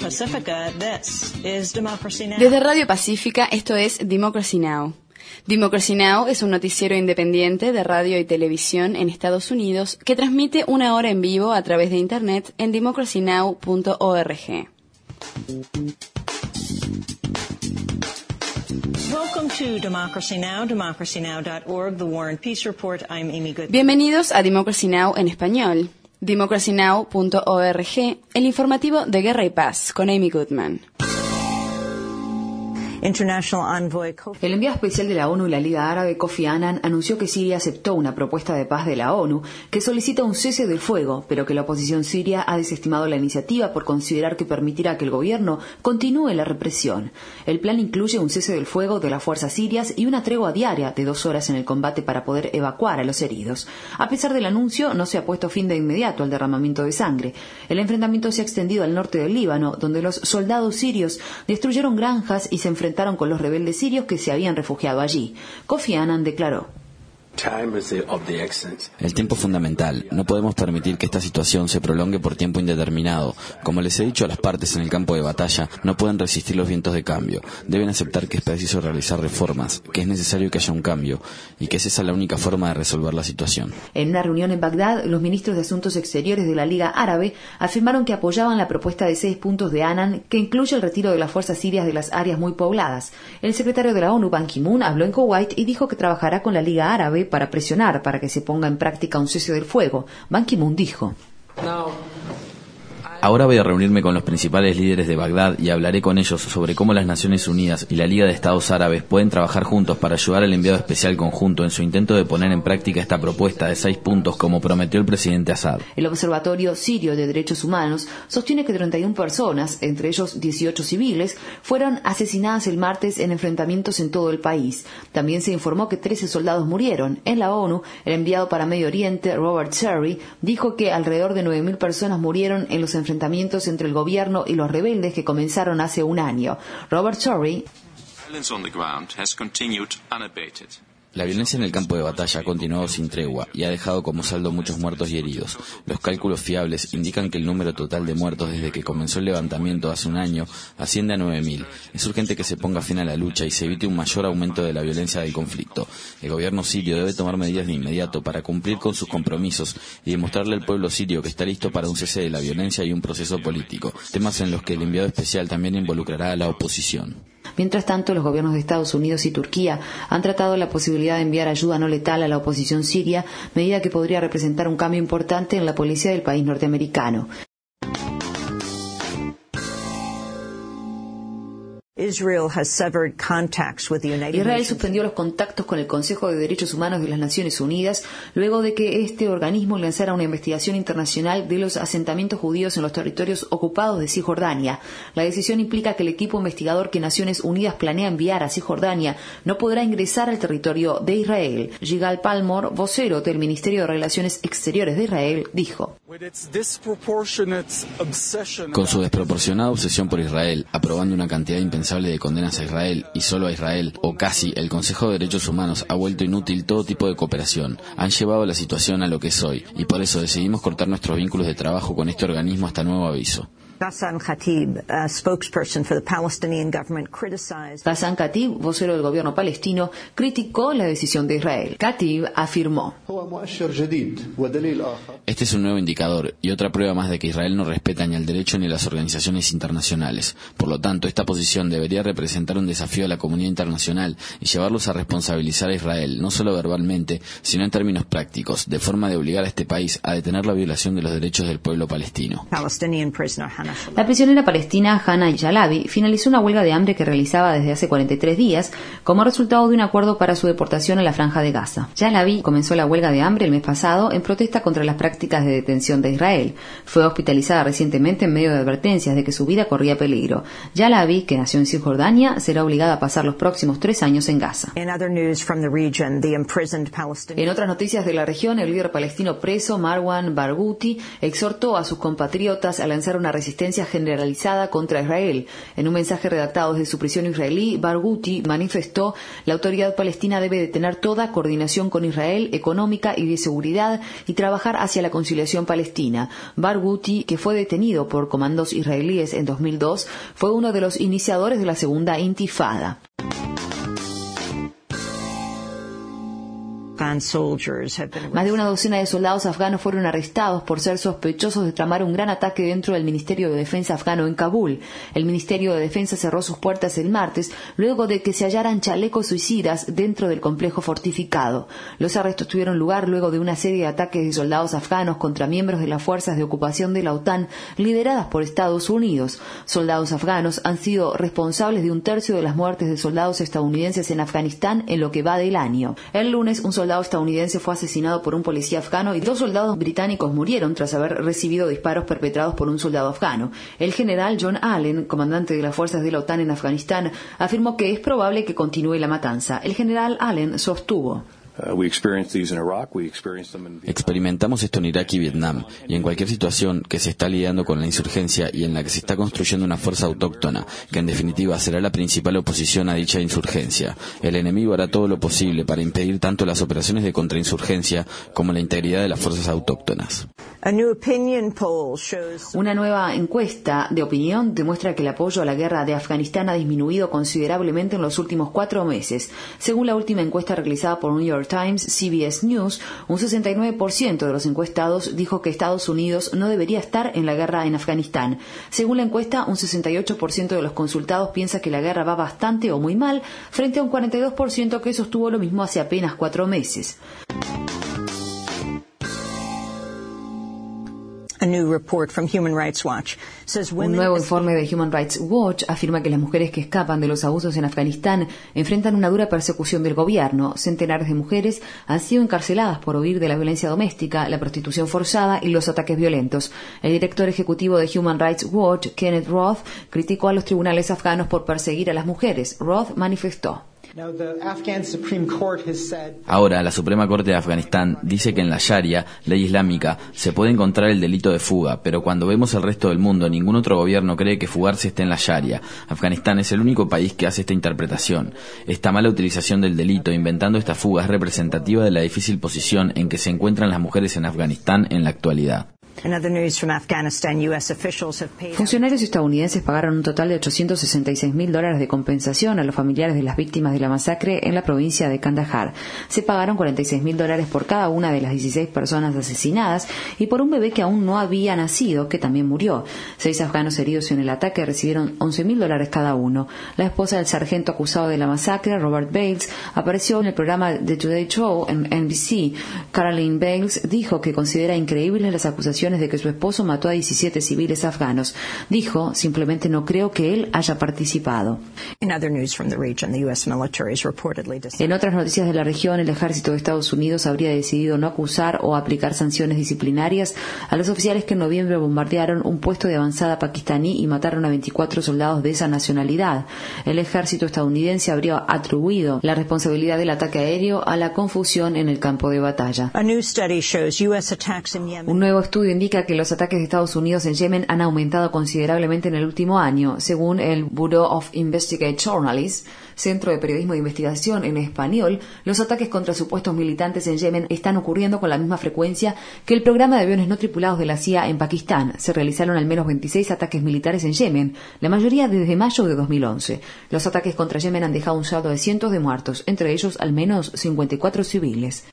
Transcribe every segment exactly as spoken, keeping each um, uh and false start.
Pacifica, this is Democracy Now! Desde Radio Pacífica, esto es Democracy Now! Democracy Now! Es un noticiero independiente de radio y televisión en Estados Unidos que transmite una hora en vivo a través de Internet en democracy now punto org. Welcome to Democracy Now!, democracy now dot org, The War and Peace Report. I'm Amy Goodman. Bienvenidos a Democracy Now! En español. democracy now punto org, el informativo de Guerra y Paz, con Amy Goodman. El enviado especial de la ONU y la Liga Árabe, Kofi Annan, anunció que Siria aceptó una propuesta de paz de la ONU que solicita un cese del fuego, pero que la oposición siria ha desestimado la iniciativa por considerar que permitirá que el gobierno continúe la represión. El plan incluye un cese del fuego de las fuerzas sirias y una tregua diaria de dos horas en el combate para poder evacuar a los heridos. A pesar del anuncio, no se ha puesto fin de inmediato al derramamiento de sangre. El enfrentamiento se ha extendido al norte del Líbano, donde los soldados sirios destruyeron granjas y se enfrentaron con los rebeldes sirios que se habían refugiado allí. Kofi Annan declaró: El tiempo es fundamental. No podemos permitir que esta situación se prolongue por tiempo indeterminado. Como les he dicho a las partes en el campo de batalla, no pueden resistir los vientos de cambio. Deben aceptar que es preciso realizar reformas, que es necesario que haya un cambio, y que es esa la única forma de resolver la situación. En una reunión en Bagdad, los ministros de Asuntos Exteriores de la Liga Árabe afirmaron que apoyaban la propuesta de seis puntos de Annan, que incluye el retiro de las fuerzas sirias de las áreas muy pobladas. El secretario de la ONU, Ban Ki-moon, habló en Kuwait y dijo que trabajará con la Liga Árabe para presionar para que se ponga en práctica un cese del fuego. Ban Ki-moon dijo: Ahora voy a reunirme con los principales líderes de Bagdad y hablaré con ellos sobre cómo las Naciones Unidas y la Liga de Estados Árabes pueden trabajar juntos para ayudar al enviado especial conjunto en su intento de poner en práctica esta propuesta de seis puntos como prometió el presidente Assad. El Observatorio Sirio de Derechos Humanos sostiene que treinta y una personas, entre ellos dieciocho civiles, fueron asesinadas el martes en enfrentamientos en todo el país. También se informó que trece soldados murieron. En la ONU, el enviado para Medio Oriente, Robert Serry, dijo que alrededor de nueve mil personas murieron en los enfrentamientos entre el gobierno y los rebeldes que comenzaron hace un año. Robert Serry: La violencia en el campo de batalla ha continuado sin tregua y ha dejado como saldo muchos muertos y heridos. Los cálculos fiables indican que el número total de muertos desde que comenzó el levantamiento hace un año asciende a nueve mil. Es urgente que se ponga fin a la lucha y se evite un mayor aumento de la violencia del conflicto. El gobierno sirio debe tomar medidas de inmediato para cumplir con sus compromisos y demostrarle al pueblo sirio que está listo para un cese de la violencia y un proceso político, temas en los que el enviado especial también involucrará a la oposición. Mientras tanto, los gobiernos de Estados Unidos y Turquía han tratado la posibilidad de enviar ayuda no letal a la oposición siria, medida que podría representar un cambio importante en la policía del país norteamericano. Israel suspendió los contactos con el Consejo de Derechos Humanos de las Naciones Unidas luego de que este organismo lanzara una investigación internacional de los asentamientos judíos en los territorios ocupados de Cisjordania. La decisión implica que el equipo investigador que Naciones Unidas planea enviar a Cisjordania no podrá ingresar al territorio de Israel. Yigal Palmor, vocero del Ministerio de Relaciones Exteriores de Israel, dijo: Con su desproporcionada obsesión por Israel, aprobando una cantidad impensable de condenas a Israel y solo a Israel, o casi, el Consejo de Derechos Humanos ha vuelto inútil todo tipo de cooperación. Han llevado la situación a lo que es hoy, y por eso decidimos cortar nuestros vínculos de trabajo con este organismo hasta nuevo aviso. Ghassan Khatib, a spokesperson for the Palestinian government, criticized... Ghassan Khatib, vocero del gobierno palestino, criticó la decisión de Israel. Khatib afirmó: Este es un nuevo indicador y otra prueba más de que Israel no respeta ni el derecho ni las organizaciones internacionales. Por lo tanto, esta posición debería representar un desafío a la comunidad internacional y llevarlos a responsabilizar a Israel, no solo verbalmente, sino en términos prácticos, de forma de obligar a este país a detener la violación de los derechos del pueblo palestino. Palestinian prisoner Hannah La prisionera palestina Hannah Yalabi finalizó una huelga de hambre que realizaba desde hace cuarenta y tres días como resultado de un acuerdo para su deportación a la Franja de Gaza. Yalabi comenzó la huelga de hambre el mes pasado en protesta contra las prácticas de detención de Israel. Fue hospitalizada recientemente en medio de advertencias de que su vida corría peligro. Yalabi, que nació en Cisjordania, será obligada a pasar los próximos tres años en Gaza. In other news from the region, the imprisoned Palestinian... En otras noticias de la región, el líder palestino preso Marwan Barghouti exhortó a sus compatriotas a lanzar una resistencia resistencia generalizada contra Israel. En un mensaje redactado desde su prisión israelí, Barghouti manifestó: la autoridad palestina debe detener toda coordinación con Israel, económica y de seguridad, y trabajar hacia la conciliación palestina. Barghouti, que fue detenido por comandos israelíes en dos mil dos, fue uno de los iniciadores de la segunda intifada. Más de una docena de soldados afganos fueron arrestados por ser sospechosos de tramar un gran ataque dentro del Ministerio de Defensa afgano en Kabul. El Ministerio de Defensa cerró sus puertas el martes luego de que se hallaran chalecos suicidas dentro del complejo fortificado. Los arrestos tuvieron lugar luego de una serie de ataques de soldados afganos contra miembros de las fuerzas de ocupación de la OTAN lideradas por Estados Unidos. Soldados afganos han sido responsables de un tercio de las muertes de soldados estadounidenses en Afganistán en lo que va del año. El lunes, un soldado estadounidense fue asesinado por un policía afgano y dos soldados británicos murieron tras haber recibido disparos perpetrados por un soldado afgano. El general John Allen, comandante de las fuerzas de la OTAN en Afganistán, afirmó que es probable que continúe la matanza. El general Allen sostuvo: experimentamos esto en Irak y Vietnam, y en cualquier situación que se está lidiando con la insurgencia y en la que se está construyendo una fuerza autóctona, que en definitiva será la principal oposición a dicha insurgencia. El enemigo hará todo lo posible para impedir tanto las operaciones de contrainsurgencia como la integridad de las fuerzas autóctonas. Una nueva encuesta de opinión demuestra que el apoyo a la guerra de Afganistán ha disminuido considerablemente en los últimos cuatro meses. Según la última encuesta realizada por New York Times, C B S News, un sesenta y nueve por ciento de los encuestados dijo que Estados Unidos no debería estar en la guerra en Afganistán. Según la encuesta, un sesenta y ocho por ciento de los consultados piensa que la guerra va bastante o muy mal, frente a un cuarenta y dos por ciento que sostuvo lo mismo hace apenas cuatro meses. Un nuevo informe de Human Rights Watch afirma que las mujeres que escapan de los abusos en Afganistán enfrentan una dura persecución del gobierno. Centenares de mujeres han sido encarceladas por huir de la violencia doméstica, la prostitución forzada y los ataques violentos. El director ejecutivo de Human Rights Watch, Kenneth Roth, criticó a los tribunales afganos por perseguir a las mujeres. Roth manifestó: ahora, la Suprema Corte de Afganistán dice que en la Sharia, ley islámica, se puede encontrar el delito de fuga, pero cuando vemos el resto del mundo, ningún otro gobierno cree que fugarse esté en la Sharia. Afganistán es el único país que hace esta interpretación. Esta mala utilización del delito inventando esta fuga es representativa de la difícil posición en que se encuentran las mujeres en Afganistán en la actualidad. Funcionarios estadounidenses pagaron un total de ochocientos sesenta y seis mil dólares de compensación a los familiares de las víctimas de la masacre en la provincia de Kandahar. Se pagaron cuarenta y seis mil dólares por cada una de las dieciséis personas asesinadas y por un bebé que aún no había nacido, que también murió. Seis afganos heridos en el ataque recibieron once mil dólares cada uno. La esposa del sargento acusado de la masacre, Robert Bales, apareció en el programa The Today Show en N B C. Caroline Bales dijo que considera increíbles las acusaciones de que su esposo mató a diecisiete civiles afganos. Dijo: simplemente no creo que él haya participado. En otras noticias de la región, el ejército de Estados Unidos habría decidido no acusar o aplicar sanciones disciplinarias a los oficiales que en noviembre bombardearon un puesto de avanzada pakistaní y mataron a veinticuatro soldados de esa nacionalidad. El ejército estadounidense habría atribuido la responsabilidad del ataque aéreo a la confusión en el campo de batalla. Un nuevo estudio indica que los ataques de Estados Unidos en Yemen han aumentado considerablemente en el último año. Según el Bureau of Investigate Journalists, Centro de Periodismo de Investigación en español, los ataques contra supuestos militantes en Yemen están ocurriendo con la misma frecuencia que el programa de aviones no tripulados de la C I A en Pakistán. Se realizaron al menos veintiséis ataques militares en Yemen, la mayoría desde mayo de dos mil once. Los ataques contra Yemen han dejado un saldo de cientos de muertos, entre ellos al menos cincuenta y cuatro civiles.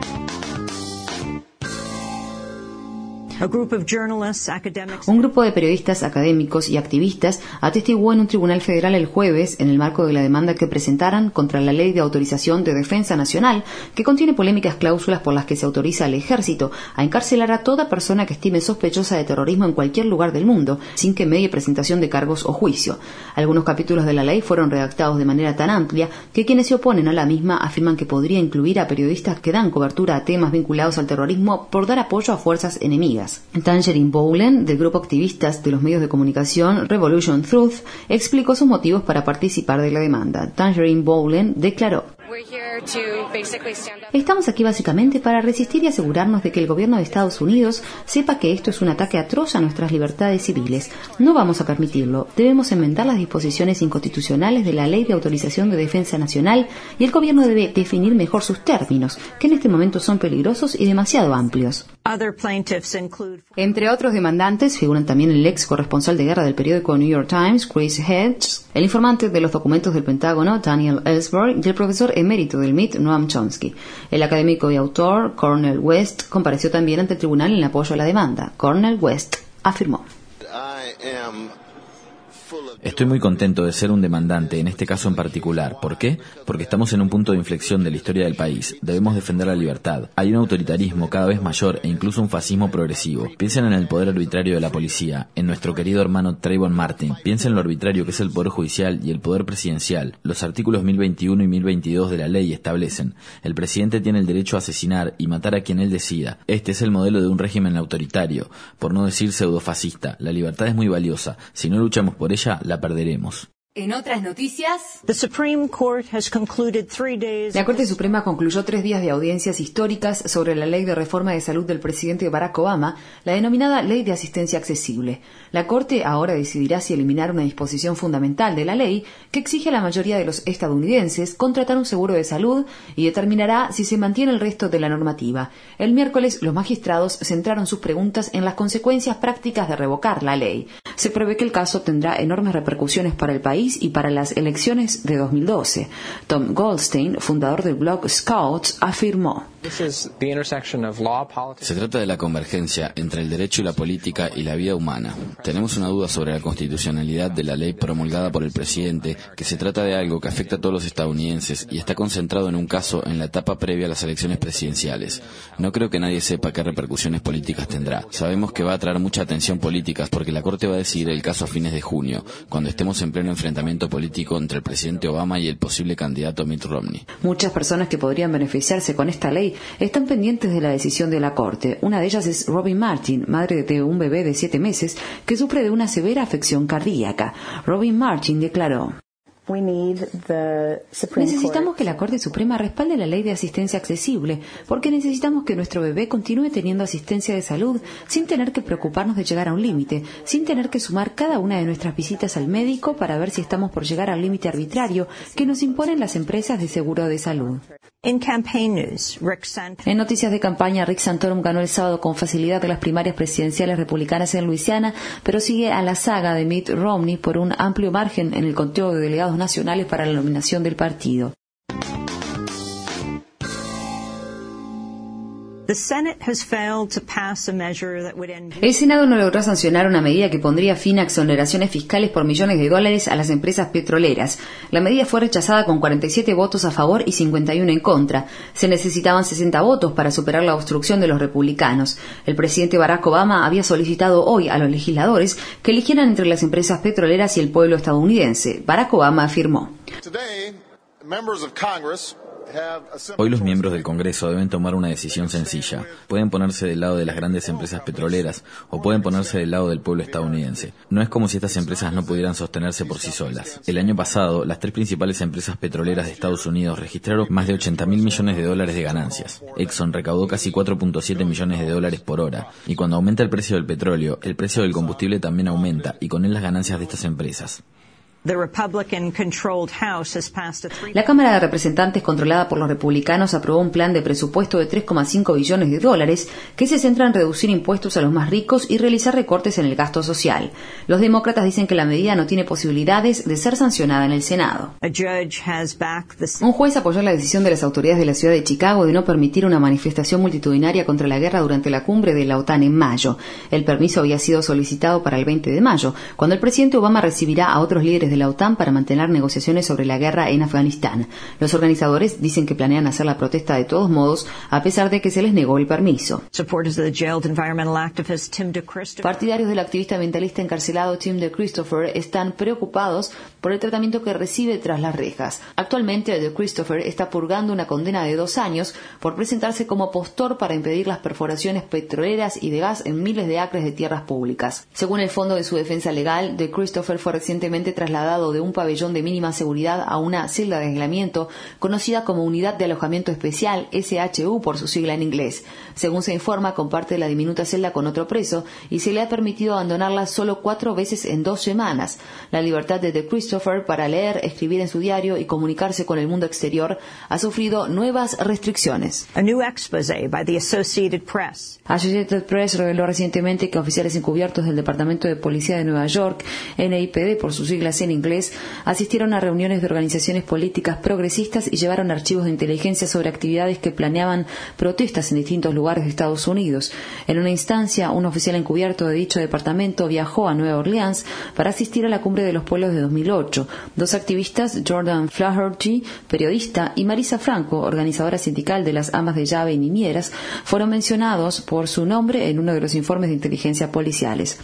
Un grupo de periodistas, académicos y activistas atestiguó en un tribunal federal el jueves en el marco de la demanda que presentaran contra la Ley de Autorización de Defensa Nacional, que contiene polémicas cláusulas por las que se autoriza al ejército a encarcelar a toda persona que estime sospechosa de terrorismo en cualquier lugar del mundo, sin que medie presentación de cargos o juicio. Algunos capítulos de la ley fueron redactados de manera tan amplia que quienes se oponen a la misma afirman que podría incluir a periodistas que dan cobertura a temas vinculados al terrorismo por dar apoyo a fuerzas enemigas. Tangerine Bowlen, del grupo activistas de los medios de comunicación Revolution Truth, explicó sus motivos para participar de la demanda. Tangerine Bowlen declaró: Estamos aquí básicamente para resistir y asegurarnos de que el gobierno de Estados Unidos sepa que esto es un ataque atroz a nuestras libertades civiles. No vamos a permitirlo. Debemos enmendar las disposiciones inconstitucionales de la Ley de Autorización de Defensa Nacional y el gobierno debe definir mejor sus términos, que en este momento son peligrosos y demasiado amplios. Entre otros demandantes figuran también el ex corresponsal de guerra del periódico New York Times, Chris Hedges, el informante de los documentos del Pentágono, Daniel Ellsberg, y el profesor emérito del M I T, Noam Chomsky. El académico y autor, Cornel West, compareció también ante el tribunal en apoyo a la demanda. Cornel West afirmó: Estoy muy contento de ser un demandante, en este caso en particular. ¿Por qué? Porque estamos en un punto de inflexión de la historia del país. Debemos defender la libertad. Hay un autoritarismo cada vez mayor e incluso un fascismo progresivo. Piensen en el poder arbitrario de la policía, en nuestro querido hermano Trayvon Martin. Piensen en lo arbitrario que es el poder judicial y el poder presidencial. Los artículos mil veintiuno y mil veintidós de la ley establecen: el presidente tiene el derecho a asesinar y matar a quien él decida. Este es el modelo de un régimen autoritario, por no decir pseudofascista. La libertad es muy valiosa. Si no luchamos por ella, la perderemos. En otras noticias, la Corte Suprema concluyó tres días de audiencias históricas sobre la ley de reforma de salud del presidente Barack Obama, la denominada Ley de Asistencia Accesible. La Corte ahora decidirá si eliminar una disposición fundamental de la ley que exige a la mayoría de los estadounidenses contratar un seguro de salud y determinará si se mantiene el resto de la normativa. El miércoles, los magistrados centraron sus preguntas en las consecuencias prácticas de revocar la ley. Se prevé que el caso tendrá enormes repercusiones para el país y para las elecciones de dos mil doce. Tom Goldstein, fundador del blog Scouts, afirmó: Se trata de la convergencia entre el derecho y la política y la vida humana. Tenemos una duda sobre la constitucionalidad de la ley promulgada por el presidente, que se trata de algo que afecta a todos los estadounidenses y está concentrado en un caso en la etapa previa a las elecciones presidenciales. No creo que nadie sepa qué repercusiones políticas tendrá. Sabemos que va a atraer mucha atención política porque la Corte va a decidir el caso a fines de junio, cuando estemos en pleno enfrentamiento político entre el presidente Obama y el posible candidato Mitt Romney. Muchas personas que podrían beneficiarse con esta ley están pendientes de la decisión de la Corte. Una de ellas es Robin Martin, madre de un bebé de siete meses que sufre de una severa afección cardíaca. Robin Martin declaró: Necesitamos que la Corte Suprema respalde la ley de asistencia accesible, porque necesitamos que nuestro bebé continúe teniendo asistencia de salud sin tener que preocuparnos de llegar a un límite, sin tener que sumar cada una de nuestras visitas al médico para ver si estamos por llegar al límite arbitrario que nos imponen las empresas de seguro de salud. En campaign news, Rick Santorum. En noticias de campaña, Rick Santorum ganó el sábado con facilidad las primarias presidenciales republicanas en Luisiana, pero sigue a la saga de Mitt Romney por un amplio margen en el conteo de delegados nacionales para la nominación del partido. El Senado no logró sancionar una medida que pondría fin a exoneraciones fiscales por millones de dólares a las empresas petroleras. La medida fue rechazada con cuarenta y siete votos a favor y cincuenta y uno en contra. Se necesitaban sesenta votos para superar la obstrucción de los republicanos. El presidente Barack Obama había solicitado hoy a los legisladores que eligieran entre las empresas petroleras y el pueblo estadounidense. Barack Obama afirmó: Hoy los miembros del Congreso deben tomar una decisión sencilla. Pueden ponerse del lado de las grandes empresas petroleras o pueden ponerse del lado del pueblo estadounidense. No es como si estas empresas no pudieran sostenerse por sí solas. El año pasado, las tres principales empresas petroleras de Estados Unidos registraron más de ochenta mil millones de dólares de ganancias. Exxon recaudó casi cuatro punto siete millones de dólares por hora. Y cuando aumenta el precio del petróleo, el precio del combustible también aumenta, y con él las ganancias de estas empresas. La Cámara de Representantes, controlada por los republicanos, aprobó un plan de presupuesto de tres coma cinco billones de dólares que se centra en reducir impuestos a los más ricos y realizar recortes en el gasto social. Los demócratas dicen que la medida no tiene posibilidades de ser sancionada en el Senado. Un juez apoyó la decisión de las autoridades de la ciudad de Chicago de no permitir una manifestación multitudinaria contra la guerra durante la cumbre de la OTAN en mayo. El permiso había sido solicitado para el veinte de mayo, cuando el presidente Obama recibirá a otros líderes de la OTAN para mantener negociaciones sobre la guerra en Afganistán. Los organizadores dicen que planean hacer la protesta de todos modos, a pesar de que se les negó el permiso. Partidarios del activista ambientalista encarcelado Tim de Christopher están preocupados por el tratamiento que recibe tras las rejas. Actualmente, de Christopher está purgando una condena de dos años por presentarse como postor para impedir las perforaciones petroleras y de gas en miles de acres de tierras públicas. Según el Fondo de su Defensa Legal, de Christopher fue recientemente trasladado trasladado de un pabellón de mínima seguridad a una celda de aislamiento conocida como Unidad de Alojamiento Especial, S H U por su sigla en inglés. Según se informa, comparte la diminuta celda con otro preso y se le ha permitido abandonarla solo cuatro veces en dos semanas. La libertad de De Christopher para leer, escribir en su diario y comunicarse con el mundo exterior ha sufrido nuevas restricciones. A new exposé by the Associated Press. Associated Press reveló recientemente que oficiales encubiertos del Departamento de Policía de Nueva York, N Y P D por sus siglas en inglés, asistieron a reuniones de organizaciones políticas progresistas y llevaron archivos de inteligencia sobre actividades que planeaban protestas en distintos lugares de Estados Unidos. En una instancia, un oficial encubierto de dicho departamento viajó a Nueva Orleans para asistir a la Cumbre de los Pueblos de dos mil ocho. Dos activistas, Jordan Flaherty, periodista, y Marisa Franco, organizadora sindical de las amas de llave y niñeras, fueron mencionados por su nombre en uno de los informes de inteligencia policiales.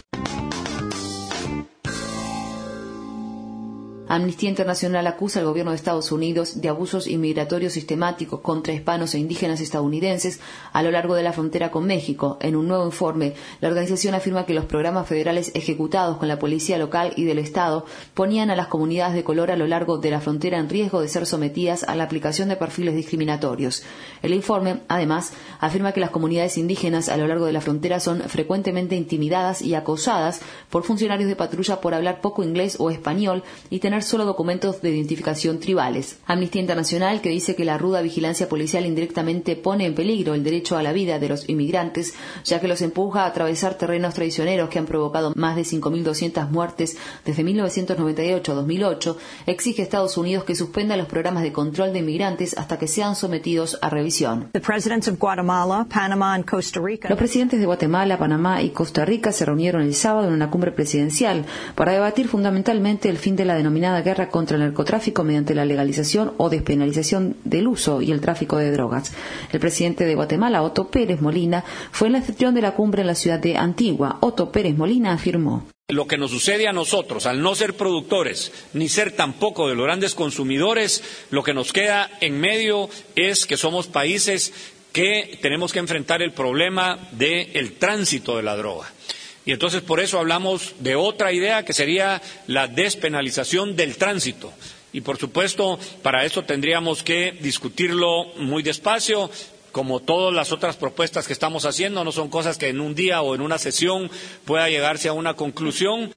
Amnistía Internacional acusa al gobierno de Estados Unidos de abusos inmigratorios sistemáticos contra hispanos e indígenas estadounidenses a lo largo de la frontera con México. En un nuevo informe, la organización afirma que los programas federales ejecutados con la policía local y del Estado ponían a las comunidades de color a lo largo de la frontera en riesgo de ser sometidas a la aplicación de perfiles discriminatorios. El informe, además, afirma que las comunidades indígenas a lo largo de la frontera son frecuentemente intimidadas y acosadas por funcionarios de patrulla por hablar poco inglés o español y tener solo documentos de identificación tribales. Amnistía Internacional, que dice que la ruda vigilancia policial indirectamente pone en peligro el derecho a la vida de los inmigrantes, ya que los empuja a atravesar terrenos traicioneros que han provocado más de cinco mil doscientas muertes desde mil novecientos noventa y ocho a dos mil ocho, exige a Estados Unidos que suspenda los programas de control de inmigrantes hasta que sean sometidos a revisión. The presidents of Guatemala, Panama and Costa Rica. Los presidentes de Guatemala, Panamá y Costa Rica se reunieron el sábado en una cumbre presidencial para debatir fundamentalmente el fin de la denominada guerra contra el narcotráfico mediante la legalización o despenalización del uso y el tráfico de drogas. El presidente de Guatemala, Otto Pérez Molina, fue el anfitrión de la cumbre en la ciudad de Antigua. Otto Pérez Molina afirmó: lo que nos sucede a nosotros, al no ser productores, ni ser tampoco de los grandes consumidores, lo que nos queda en medio es que somos países que tenemos que enfrentar el problema del tránsito de la droga. Y entonces por eso hablamos de otra idea que sería la despenalización del tránsito. Y por supuesto, para eso tendríamos que discutirlo muy despacio. Como todas las otras propuestas que estamos haciendo, no son cosas que en un día o en una sesión pueda llegarse a una conclusión.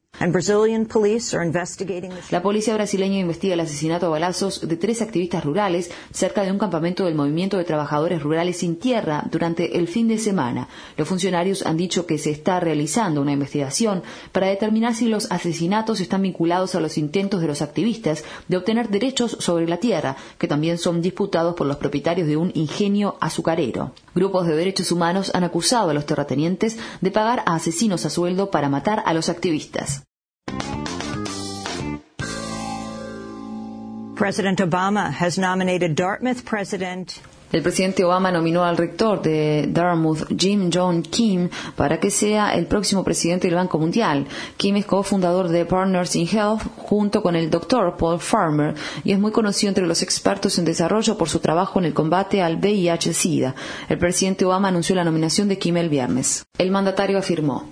La policía brasileña investiga el asesinato a balazos de tres activistas rurales cerca de un campamento del Movimiento de Trabajadores Rurales Sin Tierra durante el fin de semana. Los funcionarios han dicho que se está realizando una investigación para determinar si los asesinatos están vinculados a los intentos de los activistas de obtener derechos sobre la tierra, que también son disputados por los propietarios de un ingenio azucarero. Grupos de derechos humanos han acusado a los terratenientes de pagar a asesinos a sueldo para matar a los activistas. President Obama has nominated Dartmouth President. El presidente Obama nominó al rector de Dartmouth, Jim John Kim, para que sea el próximo presidente del Banco Mundial. Kim es cofundador de Partners in Health junto con el doctor Paul Farmer y es muy conocido entre los expertos en desarrollo por su trabajo en el combate al V I H SIDA. El presidente Obama anunció la nominación de Kim el viernes. El mandatario afirmó: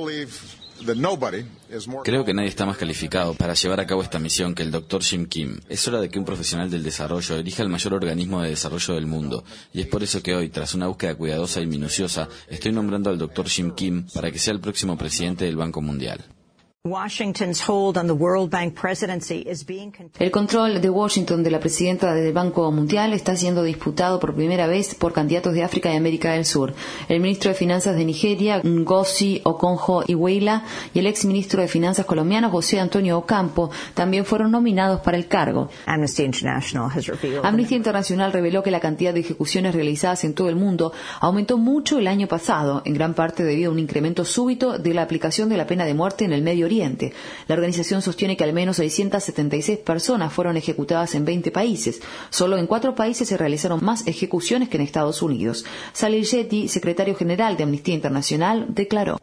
creo que nadie está más calificado para llevar a cabo esta misión que el doctor Jim Kim. Es hora de que un profesional del desarrollo elija el mayor organismo de desarrollo del mundo. Y es por eso que hoy, tras una búsqueda cuidadosa y minuciosa, estoy nombrando al doctor Jim Kim para que sea el próximo presidente del Banco Mundial. Washington's hold on the World Bank presidency is being El control de Washington de la presidenta del Banco Mundial está siendo disputado por primera vez por candidatos de África y América del Sur. El ministro de Finanzas de Nigeria, Ngozi Okonjo-Iweala, y el exministro de Finanzas colombiano, José Antonio Ocampo, también fueron nominados para el cargo. Amnesty International has revealed. Amnistía Internacional reveló que la cantidad de ejecuciones realizadas en todo el mundo aumentó mucho el año pasado, en gran parte debido a un incremento súbito de la aplicación de la pena de muerte en el Medio Oriente. La organización sostiene que al menos seiscientas setenta y seis personas fueron ejecutadas en veinte países. Solo en cuatro países se realizaron más ejecuciones que en Estados Unidos. Salil Shetty, secretario general de Amnistía Internacional, declaró: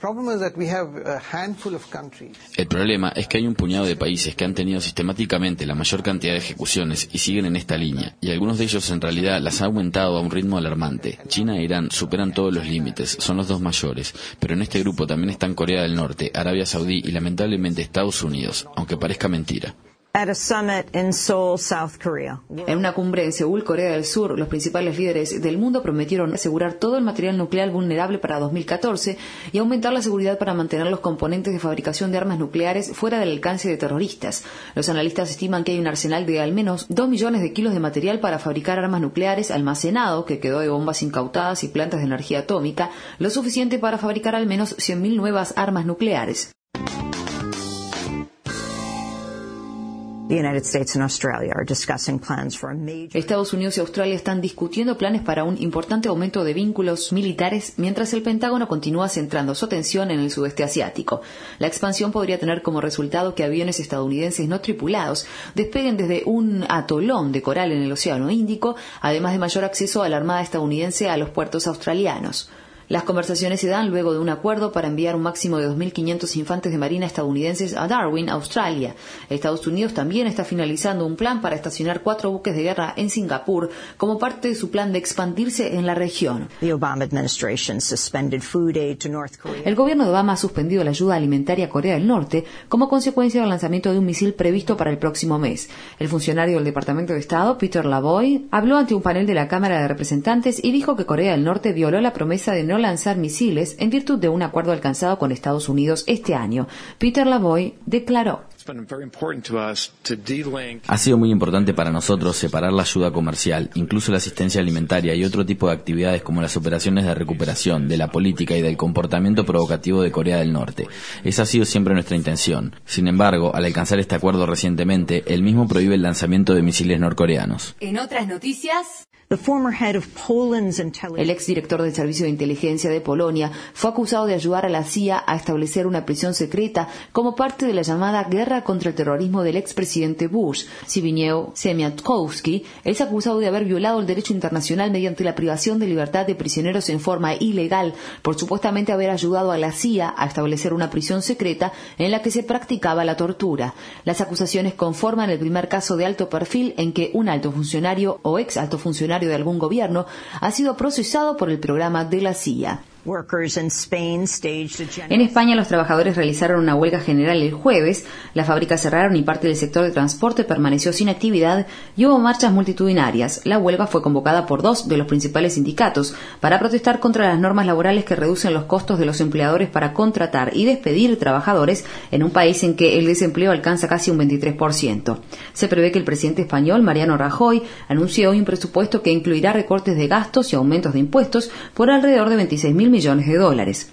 el problema es que hay un puñado de países que han tenido sistemáticamente la mayor cantidad de ejecuciones y siguen en esta línea, y algunos de ellos en realidad las ha aumentado a un ritmo alarmante. China e Irán superan todos los límites, son los dos mayores, pero en este grupo también están Corea del Norte, Arabia Saudí y lamentablemente Estados Unidos, aunque parezca mentira. At a summit in Seoul, South Korea. En una cumbre en Seúl, Corea del Sur, los principales líderes del mundo prometieron asegurar todo el material nuclear vulnerable para dos mil catorce y aumentar la seguridad para mantener los componentes de fabricación de armas nucleares fuera del alcance de terroristas. Los analistas estiman que hay un arsenal de al menos dos millones de kilos de material para fabricar armas nucleares almacenado, que quedó de bombas incautadas y plantas de energía atómica, lo suficiente para fabricar al menos cien mil nuevas armas nucleares. Estados Unidos y Australia están discutiendo planes para un importante aumento de vínculos militares, mientras el Pentágono continúa centrando su atención en el sudeste asiático. La expansión podría tener como resultado que aviones estadounidenses no tripulados despeguen desde un atolón de coral en el Océano Índico, además de mayor acceso a la Armada estadounidense a los puertos australianos. Las conversaciones se dan luego de un acuerdo para enviar un máximo de dos mil quinientos infantes de marina estadounidenses a Darwin, Australia. Estados Unidos también está finalizando un plan para estacionar cuatro buques de guerra en Singapur como parte de su plan de expandirse en la región. The Obama administration suspended food aid to North Korea. El gobierno de Obama ha suspendido la ayuda alimentaria a Corea del Norte como consecuencia del lanzamiento de un misil previsto para el próximo mes. El funcionario del Departamento de Estado, Peter Lavoie, habló ante un panel de la Cámara de Representantes y dijo que Corea del Norte violó la promesa de no lanzar misiles en virtud de un acuerdo alcanzado con Estados Unidos este año. Peter Lavoie declaró: Ha sido muy importante para nosotros separar la ayuda comercial, incluso la asistencia alimentaria y otro tipo de actividades como las operaciones de recuperación, de la política y del comportamiento provocativo de Corea del Norte. Esa ha sido siempre nuestra intención. Sin embargo, al alcanzar este acuerdo recientemente, el mismo prohíbe el lanzamiento de misiles norcoreanos. En otras noticias, el exdirector del Servicio de Inteligencia de Polonia fue acusado de ayudar a la C I A a establecer una prisión secreta como parte de la llamada guerra contra el terrorismo del expresidente Bush. Zbigniew Siemiatkowski es acusado de haber violado el derecho internacional mediante la privación de libertad de prisioneros en forma ilegal por supuestamente haber ayudado a la C I A a establecer una prisión secreta en la que se practicaba la tortura. Las acusaciones conforman el primer caso de alto perfil en que un alto funcionario o ex alto funcionario de algún gobierno ha sido procesado por el programa de la C I A. En España, los trabajadores realizaron una huelga general el jueves, las fábricas cerraron y parte del sector de transporte permaneció sin actividad y hubo marchas multitudinarias. La huelga fue convocada por dos de los principales sindicatos para protestar contra las normas laborales que reducen los costos de los empleadores para contratar y despedir trabajadores en un país en que el desempleo alcanza casi un veintitrés por ciento. Se prevé que el presidente español, Mariano Rajoy, anunció hoy un presupuesto que incluirá recortes de gastos y aumentos de impuestos por alrededor de veintiséis mil millones de dólares.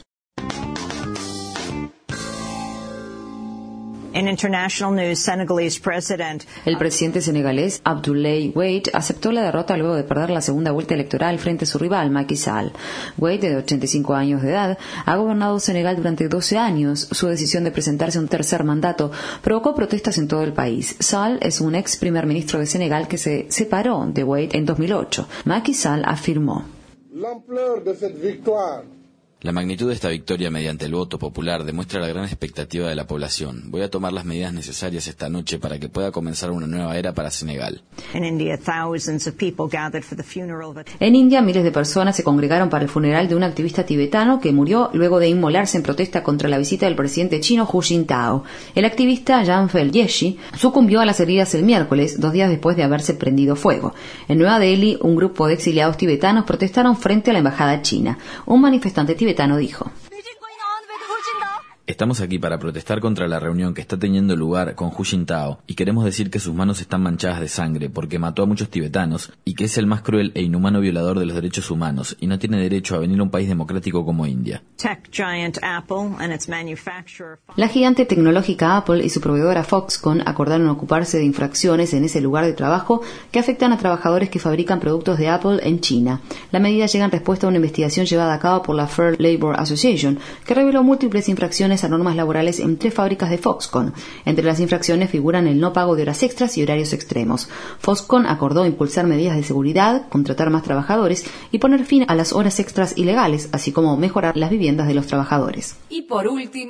In international news, Senegalese president El presidente senegalés Abdoulaye Wade aceptó la derrota luego de perder la segunda vuelta electoral frente a su rival Macky Sall. Wade, de ochenta y cinco años de edad, ha gobernado Senegal durante doce años. Su decisión de presentarse a un tercer mandato provocó protestas en todo el país. Sall es un ex primer ministro de Senegal que se separó de Wade en dos mil ocho. Macky Sall afirmó: L'ampleur de cette victoire La magnitud de esta victoria mediante el voto popular demuestra la gran expectativa de la población. Voy a tomar las medidas necesarias esta noche para que pueda comenzar una nueva era para Senegal. in India, thousands of people gathered for the funeral of a En India, miles de personas se congregaron para el funeral de un activista tibetano que murió luego de inmolarse en protesta contra la visita del presidente chino Hu Jintao. El activista Jan Fel-Yeshi sucumbió a las heridas el miércoles, dos días después de haberse prendido fuego. En Nueva Delhi, un grupo de exiliados tibetanos protestaron frente a la embajada china. Un manifestante tibetano dijo: Estamos aquí para protestar contra la reunión que está teniendo lugar con Hu Jintao y queremos decir que sus manos están manchadas de sangre porque mató a muchos tibetanos y que es el más cruel e inhumano violador de los derechos humanos y no tiene derecho a venir a un país democrático como India. tech giant Apple and its manufacturer. La gigante tecnológica Apple y su proveedora Foxconn acordaron ocuparse de infracciones en ese lugar de trabajo que afectan a trabajadores que fabrican productos de Apple en China. La medida llega en respuesta a una investigación llevada a cabo por la Fair Labor Association, que reveló múltiples infracciones a normas laborales en tres fábricas de Foxconn. Entre las infracciones figuran el no pago de horas extras y horarios extremos. Foxconn acordó impulsar medidas de seguridad, contratar más trabajadores y poner fin a las horas extras ilegales, así como mejorar las viviendas de los trabajadores. y por último,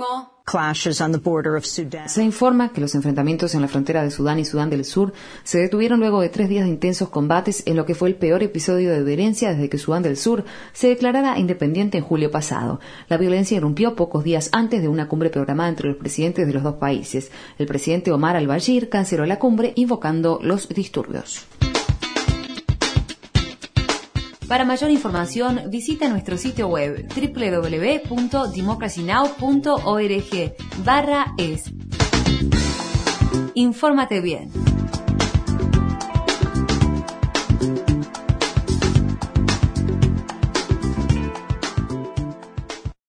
Se informa que los enfrentamientos en la frontera de Sudán y Sudán del Sur se detuvieron luego de tres días de intensos combates en lo que fue el peor episodio de violencia desde que Sudán del Sur se declarara independiente en julio pasado. La violencia irrumpió pocos días antes de una cumbre programada entre los presidentes de los dos países. El presidente Omar al-Bashir canceló la cumbre invocando los disturbios. Para mayor información, visita nuestro sitio web doble u doble u doble u punto democracy now punto org barra es. Infórmate bien.